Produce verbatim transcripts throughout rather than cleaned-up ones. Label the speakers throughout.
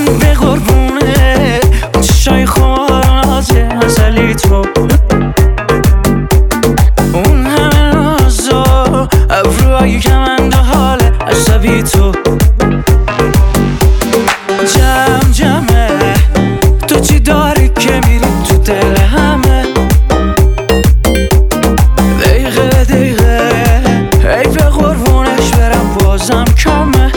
Speaker 1: به قربونه اون چشای خوراز ازلی تو، اون همه نازا ابروهای کمند و حال عصبی تو. جمع جمعه تو چی داری که میری تو دل همه، دقیقه دقیقه ای به قربونش برم بازم کمه.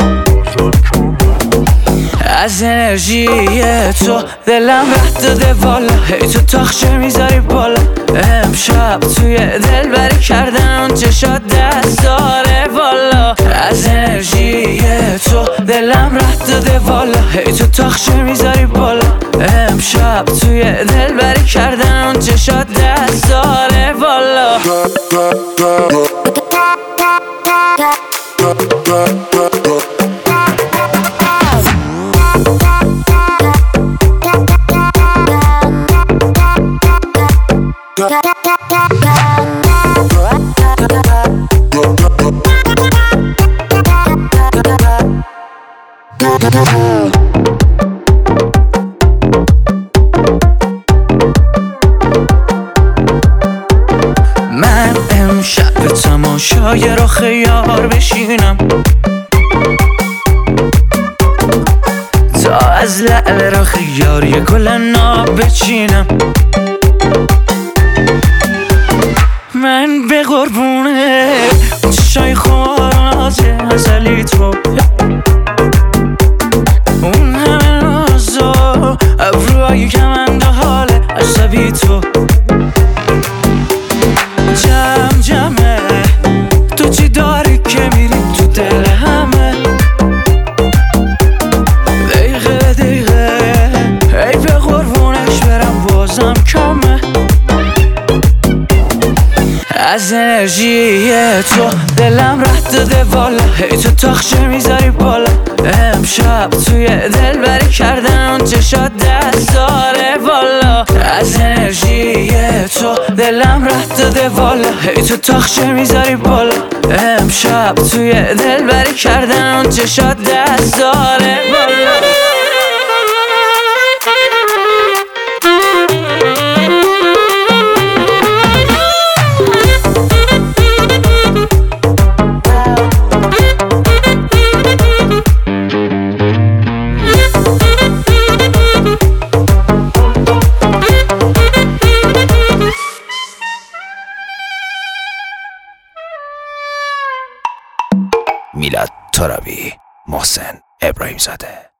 Speaker 1: از انرژی تو دلم ره داده والا، هی تو تاخچه میذاری بالا. امشب توی دل بری کردن اون چشات دست داره والا. از انرژی تو دلم ره داده والا، هی تو تاخچه میذاری بالا. امشب توی دل بری کردن اون چشات دست داره والا. من امشب به تماشای رخ یار بشینم، تا از لعل رخ یار یه گل ناب بچینم. من به قربونه اون چشای خوراز ازلی تو، اون همه نازا ابروهای کمند و حال عصبی تو. جمع جمعه تو چی داری که میری تو دل همه، دقیقه دقیقه ای به قربونش برم بازم کمه. از انرژی تو دلم ره داده والا، هی تو تاخچه میذاری بالا. امشب توی دل بری کردن اون چشات دست داره والا. از انرژی تو دلم ره داده والا، هی تو تاخچه میذاری بالا. امشب توی دل بری کردن اون چشات دست داره والا.
Speaker 2: میلاد ترابی، محسن ابراهیم زاده.